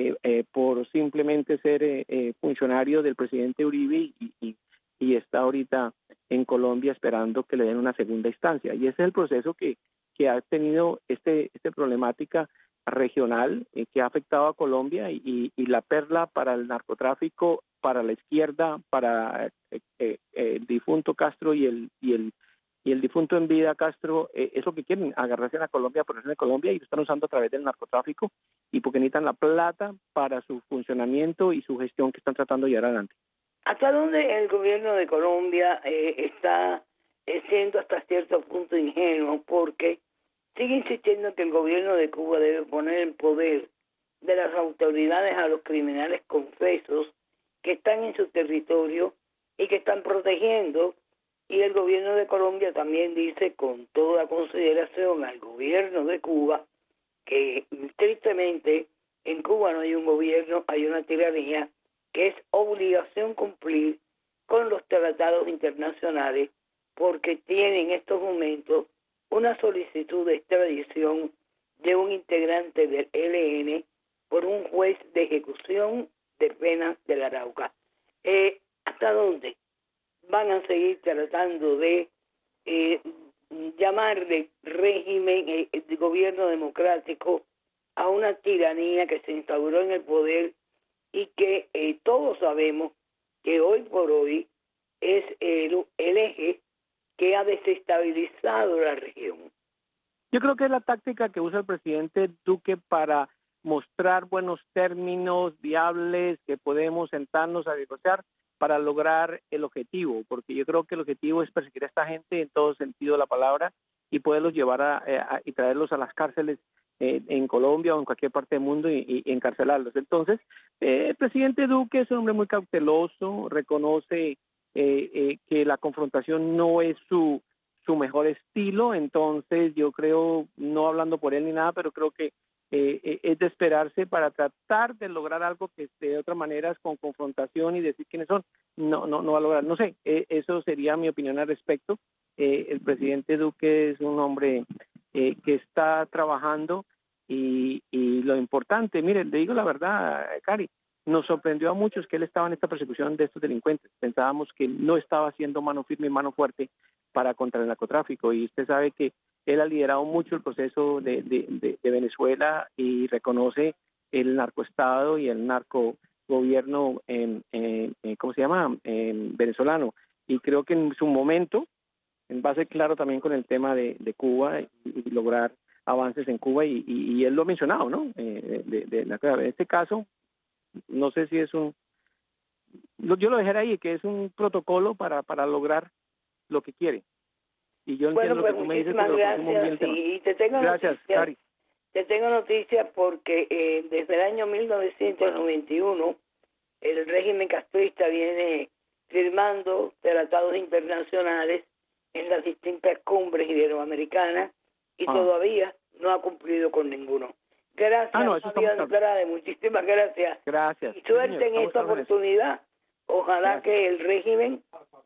por simplemente ser funcionario del presidente Uribe, y está ahorita en Colombia esperando que le den una segunda instancia. Y ese es el proceso que ha tenido esta problemática regional que ha afectado a Colombia, y la perla para el narcotráfico, para la izquierda, para el difunto Castro y el difunto en vida Castro, es lo que quieren, agarrarse a Colombia, ponerse en Colombia, y lo están usando a través del narcotráfico, y porque necesitan la plata para su funcionamiento y su gestión que están tratando de llevar adelante. ¿Hasta dónde el gobierno de Colombia está siendo hasta cierto punto ingenuo? Porque sigue insistiendo que el gobierno de Cuba debe poner en poder de las autoridades a los criminales confesos que están en su territorio y que están protegiendo, y el gobierno de Colombia también dice con toda consideración al gobierno de Cuba que tristemente en Cuba no hay un gobierno, hay una tiranía, que es obligación cumplir con los tratados internacionales, porque tiene en estos momentos una solicitud de extradición de un integrante del ELN por un juez de ejecución de penas del Arauca. ¿Hasta dónde van a seguir tratando de llamarle régimen de gobierno democrático a una tiranía que se instauró en el poder y que todos sabemos que hoy por hoy es el eje que ha desestabilizado la región. Yo creo que es la táctica que usa el presidente Duque para mostrar buenos términos viables que podemos sentarnos a negociar para lograr el objetivo, porque yo creo que el objetivo es perseguir a esta gente en todo sentido de la palabra y poderlos llevar y traerlos a las cárceles en Colombia o en cualquier parte del mundo y encarcelarlos. Entonces, el presidente Duque es un hombre muy cauteloso, reconoce que la confrontación no es su mejor estilo, entonces yo creo, no hablando por él ni nada, pero creo que es de esperarse para tratar de lograr algo que de otra manera es con confrontación y decir quiénes son, no va a lograr, no sé, eso sería mi opinión al respecto. El presidente Duque es un hombre que está trabajando y lo importante, miren, le digo la verdad, Cari, nos sorprendió a muchos que él estaba en esta persecución de estos delincuentes. Pensábamos que no estaba haciendo mano firme y mano fuerte para contra el narcotráfico, y usted sabe que él ha liderado mucho el proceso de Venezuela y reconoce el narcoestado y el narcogobierno ¿cómo se llama? Venezolano, y creo que en su momento va a ser claro también con el tema de Cuba y lograr avances en Cuba, y él lo ha mencionado, ¿no? En este caso, no sé si es yo lo dejaré ahí, que es un protocolo para lograr lo que quiere. Y yo entiendo lo que tú me dices, pero gracias. Sí, te tengo gracias, noticias, Cari. Te tengo noticias porque desde el año 1991 el régimen castrista viene firmando tratados internacionales en las distintas cumbres iberoamericanas y todavía no ha cumplido con ninguno. Gracias, Andrade, muchísimas gracias. Gracias. Y suerte en esta oportunidad. Ojalá que el régimen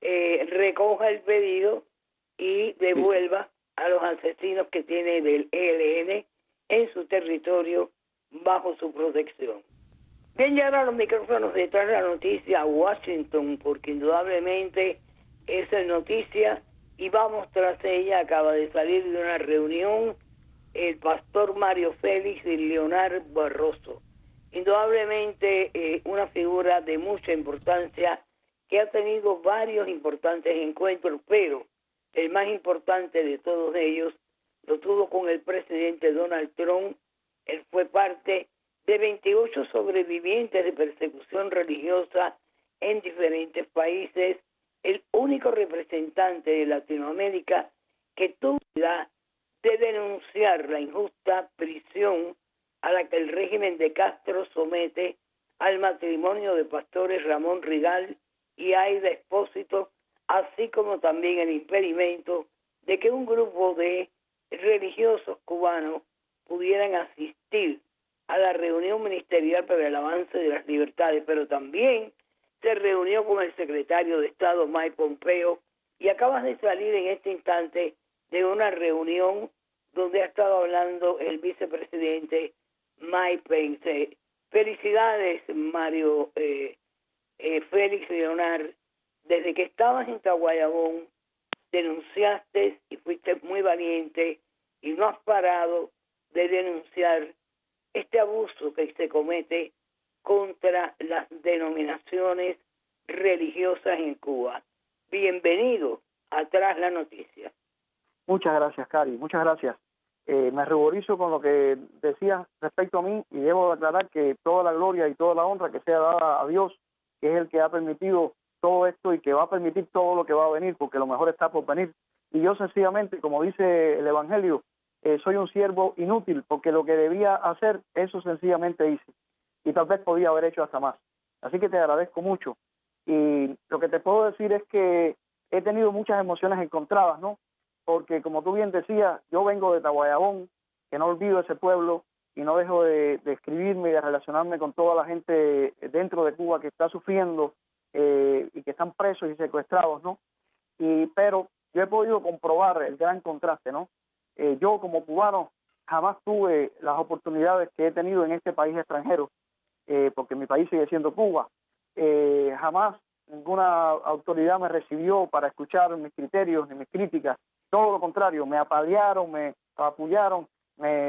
recoja el pedido y devuelva a los asesinos que tiene del ELN en su territorio bajo su protección. Bien, ya ahora los micrófonos detrás de la noticia a Washington, porque indudablemente esa es noticia y vamos tras ella. Acaba de salir de una reunión el pastor Mario Félix y Leonard Barroso. Indudablemente una figura de mucha importancia que ha tenido varios importantes encuentros, pero el más importante de todos ellos lo tuvo con el presidente Donald Trump. Él fue parte de 28 sobrevivientes de persecución religiosa en diferentes países, el único representante de Latinoamérica que tuvo la de denunciar la injusta prisión a la que el régimen de Castro somete al matrimonio de pastores Ramón Rigal y Aida Espósito, así como también el impedimento de que un grupo de religiosos cubanos pudieran asistir a la reunión ministerial para el avance de las libertades, pero también se reunió con el secretario de Estado Mike Pompeo y acabas de salir en este instante de una reunión donde ha estado hablando el vicepresidente Mike Pence. Felicidades, Mario Félix Leonard. Desde que estabas en Taguayabón, denunciaste y fuiste muy valiente y no has parado de denunciar este abuso que se comete contra las denominaciones religiosas en Cuba. Bienvenido a Tras la Noticia. Muchas gracias, Cari, muchas gracias. Me ruborizo con lo que decías respecto a mí y debo aclarar que toda la gloria y toda la honra que sea dada a Dios, que es el que ha permitido todo esto y que va a permitir todo lo que va a venir, porque lo mejor está por venir. Y yo sencillamente, como dice el Evangelio, soy un siervo inútil, porque lo que debía hacer, eso sencillamente hice. Y tal vez podía haber hecho hasta más. Así que te agradezco mucho. Y lo que te puedo decir es que he tenido muchas emociones encontradas, ¿no? Porque como tú bien decías, yo vengo de Taguayabón, que no olvido ese pueblo y no dejo de escribirme y de relacionarme con toda la gente dentro de Cuba que está sufriendo y que están presos y secuestrados, ¿no? Pero yo he podido comprobar el gran contraste, ¿no? Yo como cubano jamás tuve las oportunidades que he tenido en este país extranjero, porque mi país sigue siendo Cuba. Jamás ninguna autoridad me recibió para escuchar mis criterios ni mis críticas. Todo lo contrario, me apalearon, me apoyaron, me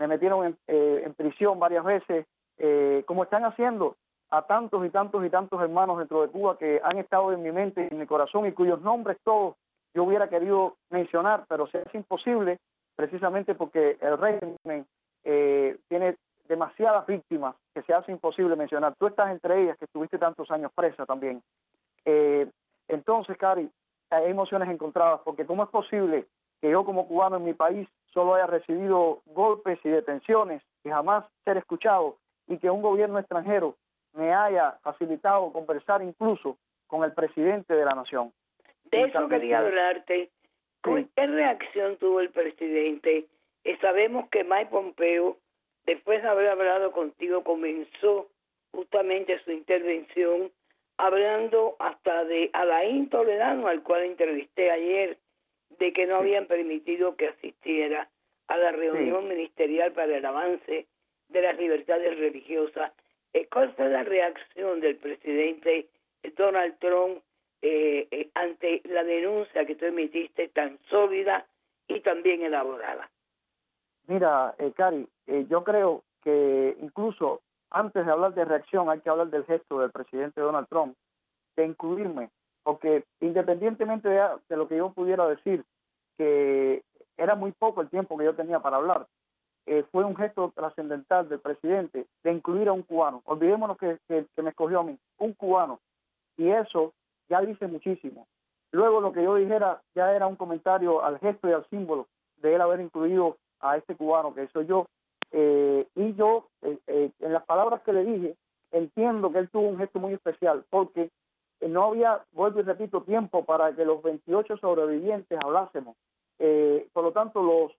me metieron en prisión varias veces, como están haciendo a tantos y tantos y tantos hermanos dentro de Cuba que han estado en mi mente y en mi corazón y cuyos nombres todos yo hubiera querido mencionar, pero se hace imposible precisamente porque el régimen tiene demasiadas víctimas que se hace imposible mencionar. Tú estás entre ellas, que estuviste tantos años presa también. Entonces, Cari, hay emociones encontradas, porque ¿cómo es posible que yo como cubano en mi país solo haya recibido golpes y detenciones y jamás ser escuchado, y que un gobierno extranjero me haya facilitado conversar incluso con el presidente de la nación? De eso quería hablarte. Sí. ¿Qué reacción tuvo el presidente? Sabemos que Mike Pompeo, después de haber hablado contigo, comenzó justamente su intervención hablando hasta de Alain Toledano, al cual entrevisté ayer, de que no habían permitido que asistiera a la reunión ministerial para el avance de las libertades religiosas. ¿Cuál fue la reacción del presidente Donald Trump ante la denuncia que tú emitiste, tan sólida y tan bien elaborada? Mira, Cari, yo creo que incluso antes de hablar de reacción hay que hablar del gesto del presidente Donald Trump, de incluirme, porque independientemente de lo que yo pudiera decir, que era muy poco el tiempo que yo tenía para hablar, fue un gesto trascendental del presidente de incluir a un cubano. Olvidémonos que me escogió a mí, un cubano, y eso ya dice muchísimo. Luego lo que yo dijera ya era un comentario al gesto y al símbolo de él haber incluido a este cubano que soy yo, y yo en las palabras que le dije entiendo que él tuvo un gesto muy especial, porque no había, vuelvo y repito, tiempo para que los 28 sobrevivientes hablásemos. Por lo tanto, los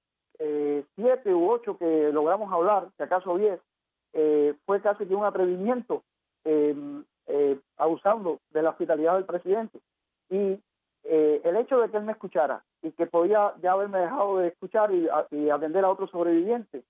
7 u 8 que logramos hablar, si acaso 10, fue casi que un atrevimiento, abusando de la hospitalidad del presidente. Y el hecho de que él me escuchara y que podía ya haberme dejado de escuchar y atender a otros sobrevivientes,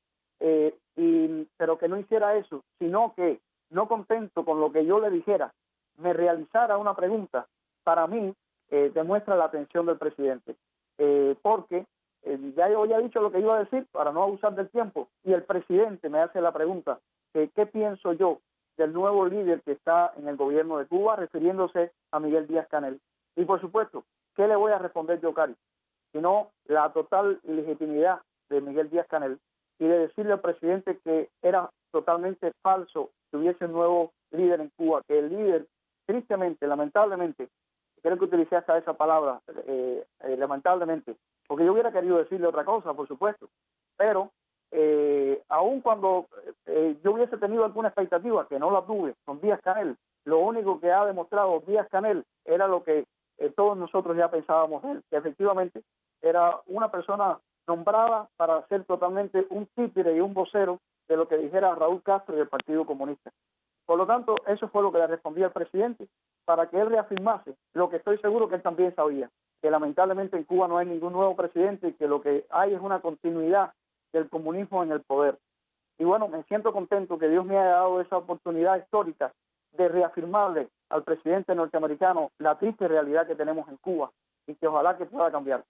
pero que no hiciera eso, sino que, no contento con lo que yo le dijera, me realizara una pregunta, para mí demuestra la atención del presidente, porque ya yo había dicho lo que iba a decir para no abusar del tiempo, y el presidente me hace la pregunta, ¿qué pienso yo del nuevo líder que está en el gobierno de Cuba, refiriéndose a Miguel Díaz-Canel? Y por supuesto, ¿qué le voy a responder yo, Cari? Sino la total legitimidad de Miguel Díaz-Canel, y de decirle al presidente que era totalmente falso que hubiese un nuevo líder en Cuba, que el líder, tristemente, lamentablemente, creo que utilicé hasta esa palabra, lamentablemente, porque yo hubiera querido decirle otra cosa, por supuesto, pero aun cuando yo hubiese tenido alguna expectativa, que no la tuve con Díaz-Canel, lo único que ha demostrado Díaz-Canel era lo que todos nosotros ya pensábamos de él, que efectivamente era una persona nombrada para ser totalmente un títere y un vocero de lo que dijera Raúl Castro y el Partido Comunista. Por lo tanto, eso fue lo que le respondí al presidente, para que él reafirmase lo que estoy seguro que él también sabía, que lamentablemente en Cuba no hay ningún nuevo presidente y que lo que hay es una continuidad del comunismo en el poder. Y bueno, me siento contento que Dios me haya dado esa oportunidad histórica de reafirmarle al presidente norteamericano la triste realidad que tenemos en Cuba y que ojalá que pueda cambiar.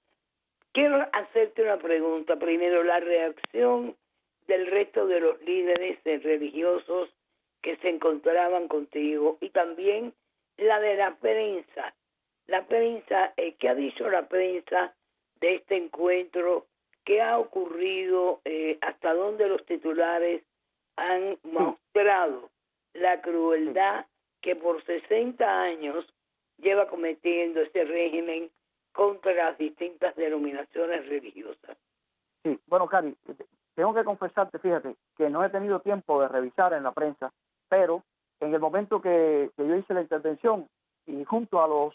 Quiero hacerte una pregunta. Primero, la reacción del resto de los líderes religiosos que se encontraban contigo, y también la de la prensa. La prensa, ¿qué ha dicho la prensa de este encuentro? ¿Qué ha ocurrido? ¿Hasta dónde los titulares han mostrado la crueldad que por 60 años lleva cometiendo este régimen contra las distintas denominaciones religiosas? Sí, bueno, Cari, tengo que confesarte, fíjate, que no he tenido tiempo de revisar en la prensa, pero en el momento que yo hice la intervención, y junto a los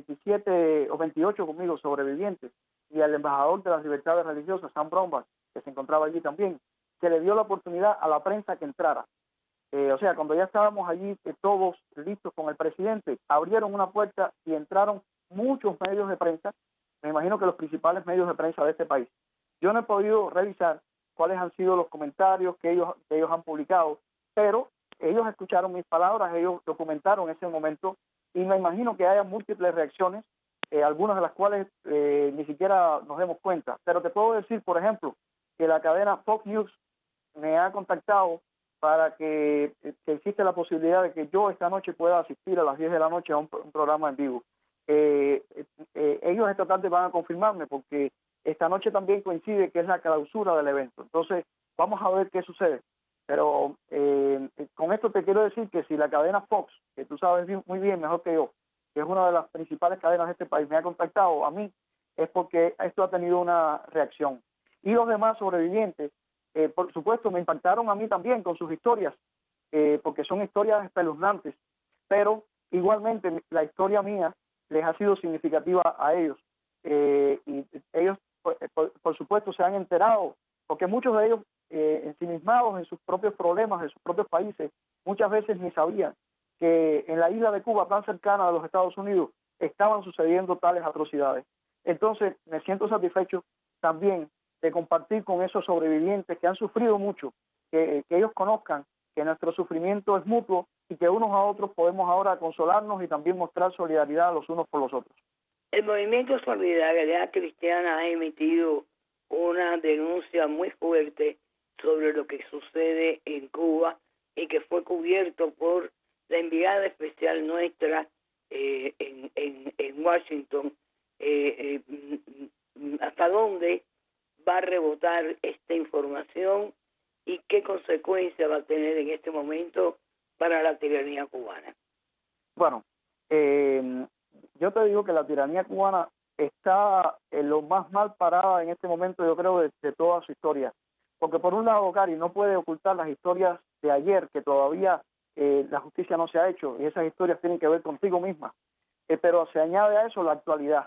27 o 28 conmigo sobrevivientes, y al embajador de las libertades religiosas, Sam Brownback, que se encontraba allí también, se le dio la oportunidad a la prensa que entrara. O sea, cuando ya estábamos allí todos listos con el presidente, abrieron una puerta y entraron muchos medios de prensa, me imagino que los principales medios de prensa de este país. Yo no he podido revisar cuáles han sido los comentarios que ellos han publicado, pero ellos escucharon mis palabras, ellos documentaron ese momento, y me imagino que haya múltiples reacciones, algunas de las cuales ni siquiera nos demos cuenta. Pero te puedo decir, por ejemplo, que la cadena Fox News me ha contactado para que existe la posibilidad de que yo esta noche pueda asistir a las 10 de la noche a un programa en vivo. Ellos esta tarde van a confirmarme porque esta noche también coincide que es la clausura del evento. Entonces, vamos a ver qué sucede. Pero con esto te quiero decir que si la cadena Fox, que tú sabes muy bien, mejor que yo, que es una de las principales cadenas de este país, me ha contactado a mí, es porque esto ha tenido una reacción. Y los demás sobrevivientes, por supuesto, me impactaron a mí también con sus historias, porque son historias espeluznantes, pero igualmente la historia mía les ha sido significativa a ellos. Y ellos, por supuesto, se han enterado, porque muchos de ellos, ensimismados en sus propios problemas, en sus propios países, muchas veces ni sabían que en la isla de Cuba, tan cercana a los Estados Unidos, estaban sucediendo tales atrocidades. Entonces, me siento satisfecho también de compartir con esos sobrevivientes que han sufrido mucho, que ellos conozcan que nuestro sufrimiento es mutuo y que unos a otros podemos ahora consolarnos y también mostrar solidaridad los unos por los otros. El Movimiento Solidaridad Cristiana ha emitido una denuncia muy fuerte sobre lo que sucede en Cuba y que fue cubierto por la enviada especial nuestra en Washington. ¿Hasta dónde va a rebotar esta información y qué consecuencia va a tener en este momento para la tiranía cubana? Bueno, yo te digo que la tiranía cubana está en lo más mal parada en este momento, yo creo, de toda su historia. Porque por un lado, Cari, no puede ocultar las historias de ayer, que todavía la justicia no se ha hecho, y esas historias tienen que ver contigo misma. Pero se añade a eso la actualidad.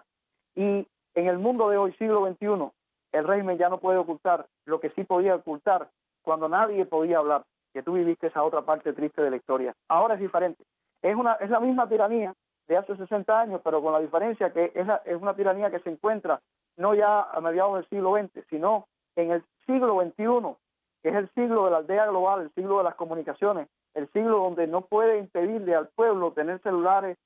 Y en el mundo de hoy, siglo XXI, el régimen ya no puede ocultar lo que sí podía ocultar cuando nadie podía hablar, que tú viviste esa otra parte triste de la historia. Ahora es diferente. Es la misma tiranía de hace 60 años, pero con la diferencia que es una tiranía que se encuentra no ya a mediados del siglo XX, sino en el siglo XXI, que es el siglo de la aldea global, el siglo de las comunicaciones, el siglo donde no puede impedirle al pueblo tener celulares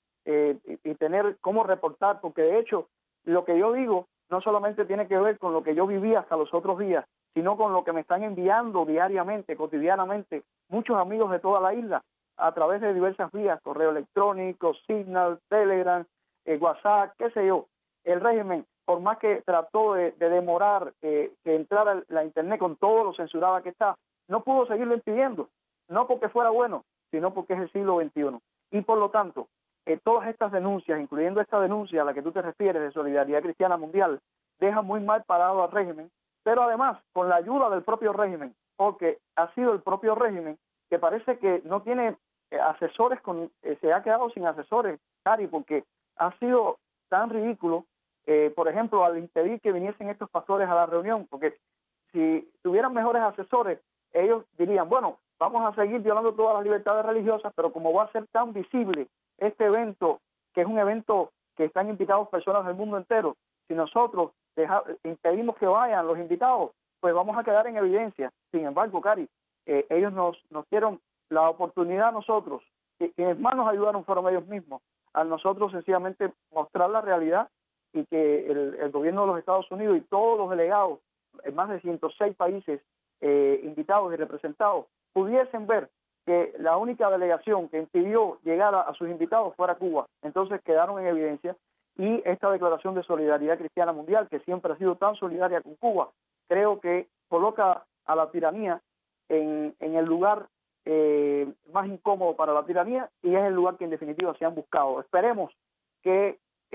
y tener cómo reportar, porque de hecho lo que yo digo no solamente tiene que ver con lo que yo viví hasta los otros días, sino con lo que me están enviando diariamente, cotidianamente, muchos amigos de toda la isla, a través de diversas vías, correo electrónico, Signal, Telegram, WhatsApp, qué sé yo. El régimen, por más que trató de demorar que entrara la Internet con todo lo censurada que está, no pudo seguirlo impidiendo, no porque fuera bueno, sino porque es el siglo XXI. Y por lo tanto, todas estas denuncias, incluyendo esta denuncia a la que tú te refieres de Solidaridad Cristiana Mundial, dejan muy mal parado al régimen, pero además con la ayuda del propio régimen, porque ha sido el propio régimen que parece que no tiene asesores, se ha quedado sin asesores, Cari, porque ha sido tan ridículo, por ejemplo, al impedir que viniesen estos pastores a la reunión, porque si tuvieran mejores asesores, ellos dirían, bueno, vamos a seguir violando todas las libertades religiosas, pero como va a ser tan visible este evento, que es un evento que están invitados personas del mundo entero, si nosotros impedimos que vayan los invitados, pues vamos a quedar en evidencia. Sin embargo, Cari, ellos nos dieron la oportunidad a nosotros, quienes más nos ayudaron fueron ellos mismos, a nosotros sencillamente mostrar la realidad y que el gobierno de los Estados Unidos y todos los delegados en más de 106 países invitados y representados pudiesen ver que la única delegación que impidió llegar a sus invitados fuera Cuba. Entonces quedaron en evidencia, y esta declaración de Solidaridad Cristiana Mundial, que siempre ha sido tan solidaria con Cuba, creo que coloca a la tiranía en el lugar más incómodo para la tiranía, y es el lugar que en definitiva se han buscado. Esperemos que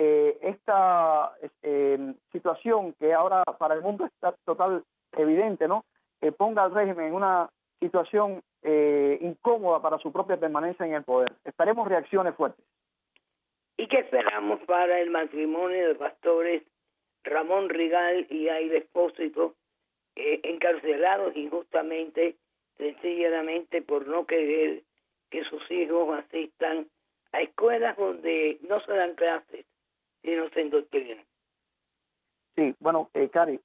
esta situación, que ahora para el mundo está total evidente, ¿no?, ponga al régimen en una situación incómoda para su propia permanencia en el poder. Esperemos reacciones fuertes. ¿Y qué esperamos para el matrimonio de pastores Ramón Rigal y Aida Espósito, encarcelados injustamente, sencillamente por no querer que sus hijos asistan a escuelas donde no se dan clases, sino se indoctrinan? Sí, bueno, Cari,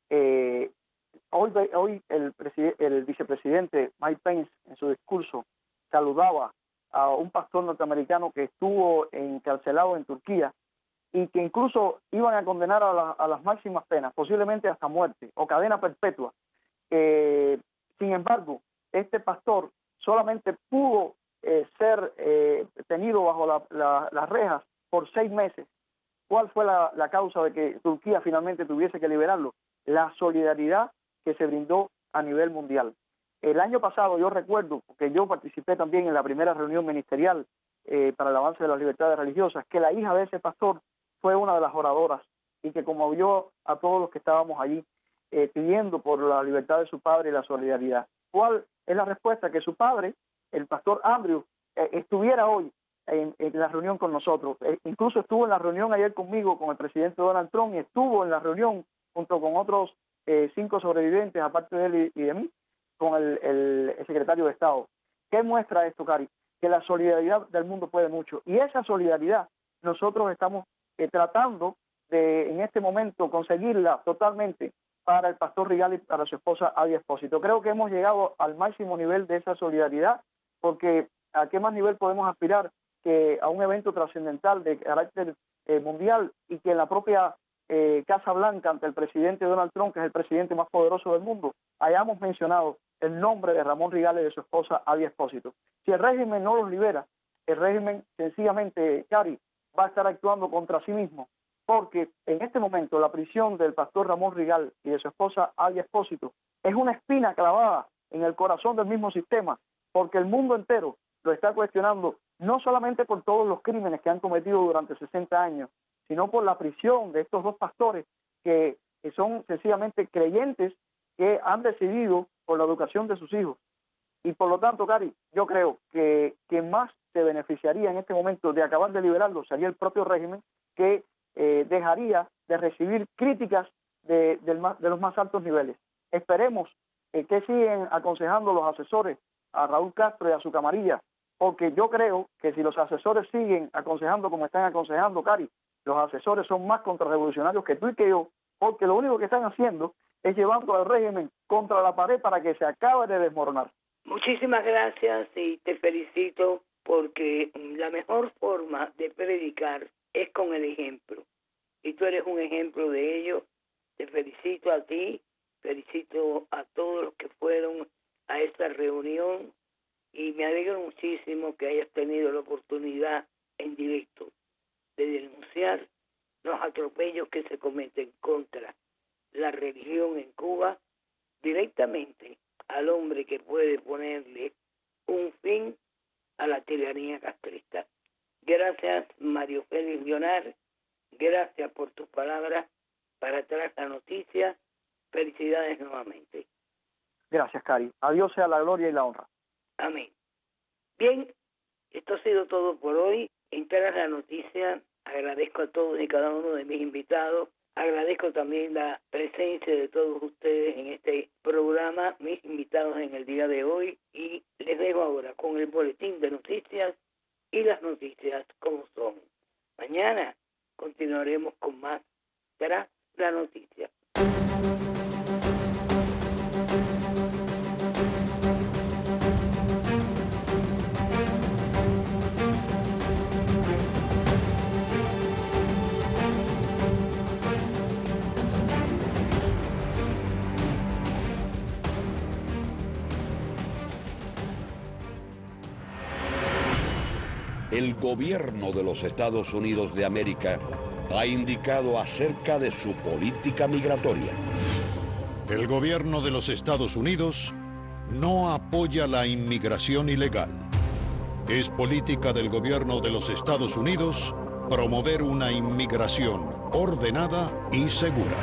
hoy el vicepresidente Mike Pence en su discurso saludaba a un pastor norteamericano que estuvo encarcelado en Turquía y que incluso iban a condenar a las máximas penas, posiblemente hasta muerte o cadena perpetua, Sin embargo, este pastor solamente pudo ser tenido bajo las rejas por 6 meses. ¿Cuál fue la causa de que Turquía finalmente tuviese que liberarlo? La solidaridad que se brindó a nivel mundial. El año pasado yo recuerdo, porque yo participé también en la primera reunión ministerial para el avance de las libertades religiosas, que la hija de ese pastor fue una de las oradoras y que conmovió a todos los que estábamos allí pidiendo por la libertad de su padre y la solidaridad. ¿Cuál es la respuesta? Que su padre, el pastor Andrew, estuviera hoy en la reunión con nosotros. Incluso estuvo en la reunión ayer conmigo, con el presidente Donald Trump, y estuvo en la reunión junto con otros 5 sobrevivientes, aparte de él y de mí, con el secretario de Estado. ¿Qué muestra esto, Cari? Que la solidaridad del mundo puede mucho. Y esa solidaridad nosotros estamos tratando de, en este momento, conseguirla totalmente para el pastor Rigal y para su esposa Adi Espósito. Creo que hemos llegado al máximo nivel de esa solidaridad, porque ¿a qué más nivel podemos aspirar que a un evento trascendental de carácter mundial y que en la propia Casa Blanca, ante el presidente Donald Trump, que es el presidente más poderoso del mundo, hayamos mencionado el nombre de Ramón Rigal y de su esposa Adi Espósito? Si el régimen no los libera, el régimen sencillamente, Cari, va a estar actuando contra sí mismo, porque en este momento la prisión del pastor Ramón Rigal y de su esposa Adi Espósito es una espina clavada en el corazón del mismo sistema, porque el mundo entero lo está cuestionando, no solamente por todos los crímenes que han cometido durante 60 años, sino por la prisión de estos 2 pastores que son sencillamente creyentes que han decidido por la educación de sus hijos. Y por lo tanto, Cari, yo creo que quien más se beneficiaría en este momento de acabar de liberarlo sería el propio régimen, que dejaría de recibir críticas de los más altos niveles. Esperemos que siguen aconsejando los asesores a Raúl Castro y a su camarilla, porque yo creo que si los asesores siguen aconsejando como están aconsejando, Cari, los asesores son más contrarrevolucionarios que tú y que yo, porque lo único que están haciendo es llevando al régimen contra la pared para que se acabe de desmoronar. Muchísimas gracias y te felicito, porque la mejor forma de predicar es con el ejemplo. Y tú eres un ejemplo de ello. Te felicito a ti, felicito a todos los que fueron a esta reunión y me alegro muchísimo que hayas tenido la oportunidad en directo de denunciar los atropellos que se cometen contra la religión en Cuba directamente al hombre que puede ponerle un fin a la tiranía castrista. Gracias, Mario Félix Leonard. Gracias por tus palabras para traer la noticia. Felicidades nuevamente. Gracias, Cari. A Dios sea la gloria y la honra. Amén. Bien, esto ha sido todo por hoy. En Traer la Noticia agradezco a todos y cada uno de mis invitados. Agradezco también la presencia de todos ustedes en este programa, mis invitados en el día de hoy. Y les dejo ahora con el boletín de noticias y las noticias como son. Mañana continuaremos con más Tras la Noticia. El gobierno de los Estados Unidos de América ha indicado acerca de su política migratoria. El gobierno de los Estados Unidos no apoya la inmigración ilegal. Es política del gobierno de los Estados Unidos promover una inmigración ordenada y segura.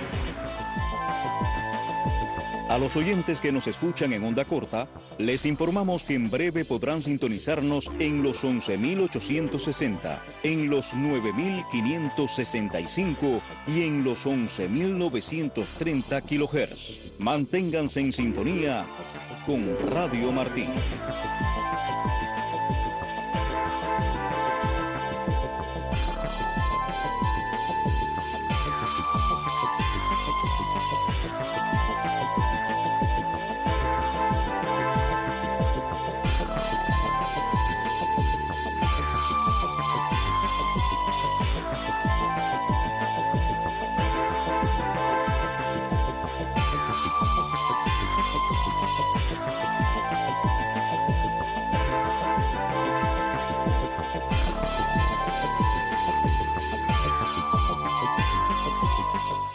A los oyentes que nos escuchan en onda corta, les informamos que en breve podrán sintonizarnos en los 11.860, en los 9.565 y en los 11.930 kHz. Manténganse en sintonía con Radio Martí.